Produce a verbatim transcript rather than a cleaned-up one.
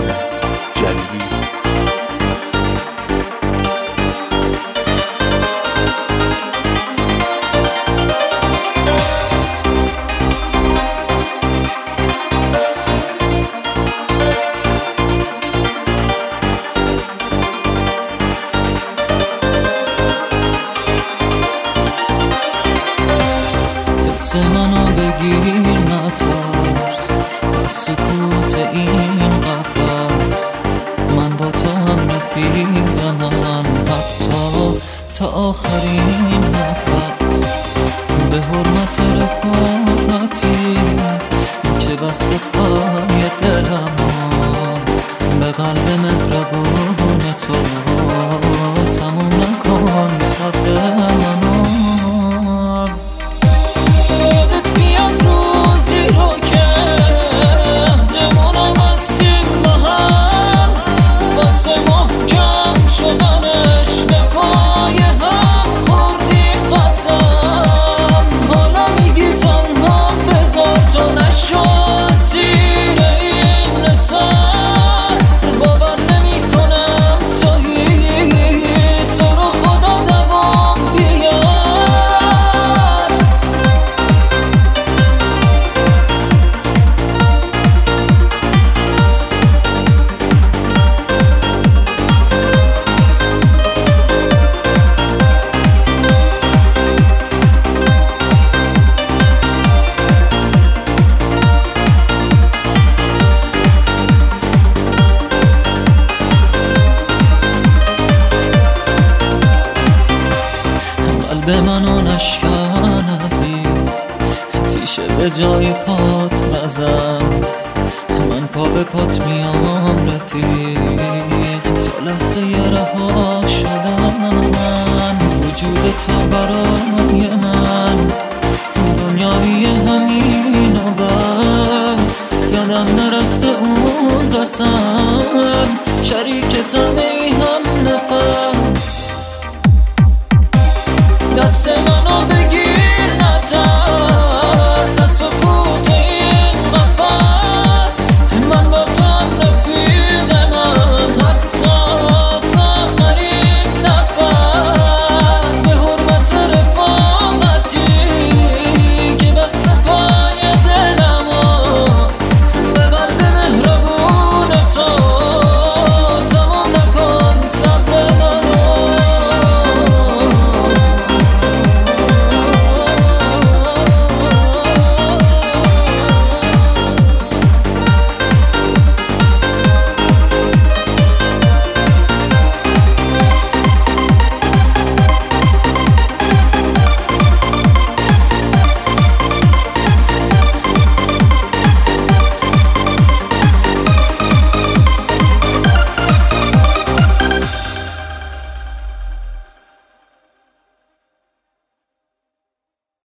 جلیلی. دست منو بگیر نترس از سکوت این قفس، من با تو هم رفیقم، حتی تا آخرین نفس. به حرمت رفاقتی که بسته پای دلم، به قلب مهربون تو تموم نکن صبر منو. قلب منو نشکن عزیز، تیشه به جای پات نزن، من پا به پات میام رفیق تا لحظه رها شدن. وجود تو برای